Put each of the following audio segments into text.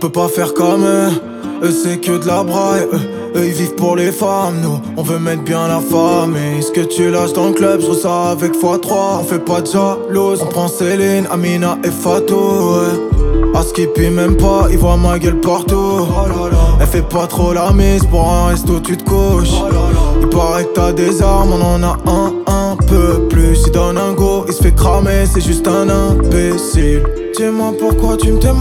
peut pas faire comme eux c'est que de la braille. Eux ils vivent pour les femmes, nous on veut mettre bien la famille. Ce que tu lâches dans le club, je ça avec x3. On fait pas de jalouse, on prend Céline, Amina et Fatou, À Skippy même pas, ils voient ma gueule partout. Elle fait pas trop la mise, pour un resto tu te couches. Il paraît que t'as des armes, on en a un peu plus. Il donne un go, il se fait cramer, c'est juste un imbécile. Dis-moi pourquoi tu me t'aimes.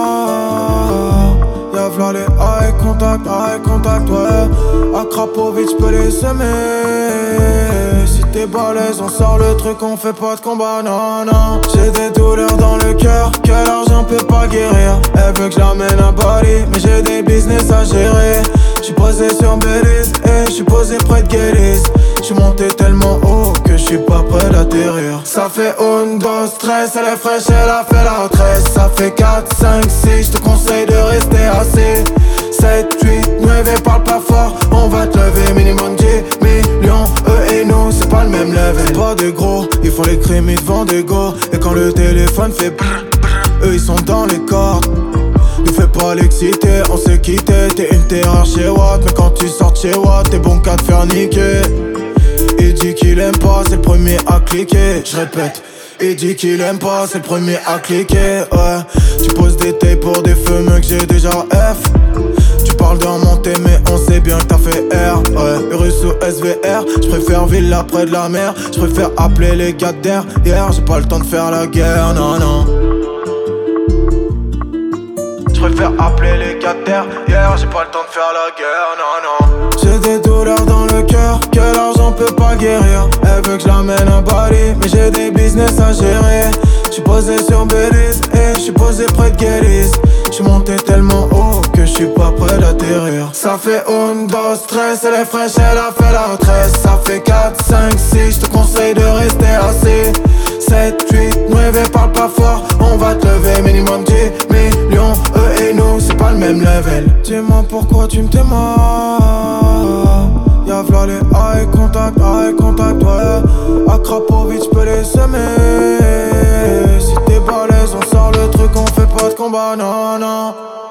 Y'a v'là les eye contact, ouais. À Krapovic, j'peux les semer. Si t'es balèze, on sort le truc, on fait pas de combat, non, non. J'ai des douleurs dans le cœur, que l'argent peut pas guérir. Elle veut que j'lamène à Bali, mais j'ai des business à gérer. J'suis posé sur Belize, et j'suis posé près de Guélis. J'suis monté tellement haut que j'suis pas prêt d'atterrir. Ça fait 1, 2, 3, elle est fraîche, elle a fait la retraite. Ça fait 4, 5, 6, j'te conseille de rester assis. 7, 8, 9, parle pas fort, on va te lever. Minimum 10 millions, eux et nous, c'est pas le même level. C'est pas des gros, ils font les crimes, ils te vendent des go. Et quand le téléphone fait brrr, eux ils sont dans les cordes. Ne fais pas l'exciter, on s'est quitté. T'es une terreur chez Watt, mais quand tu sors de chez Watt, t'es bon qu'à te faire niquer. Il dit qu'il aime pas, c'est le premier à cliquer. Je répète, il dit qu'il aime pas, c'est le premier à cliquer. Ouais, tu poses des tapes pour des feux que j'ai déjà F. Tu parles de remonter mais on sait bien que t'as fait R. Ouais, Urus ou SVR, j'préfère Villa près de la mer. J'préfère appeler les gars derrière. J'ai pas le temps de faire la guerre, non non. J'préfère appeler les gars derrière. J'ai pas le temps de faire la guerre, non non. J'ai des douleurs dans le cœur que l'argent peut pas guérir. Elle veut que j'lamène à Bali, mais j'ai des business à gérer. J'suis posé sur Belize et j'suis posé près de Guélis. J'suis monté tellement haut que j'suis pas prêt d'atterrir. Ça fait 1, 2, 3, elle est fraîche, elle a fait la retraite. Ça fait 4, 5, 6, j'te conseille de rester assis. 7, 8, 9, parle pas fort, on va te lever. Minimum 10 millions, eux et nous, c'est pas le même level. Dis-moi pourquoi tu me t'aimes. Y'a v'là les eye contact, ouais. À Krapovic, j'peux les semer. Si t'es balèze, on sort le truc, on fait pas de combat, non, non.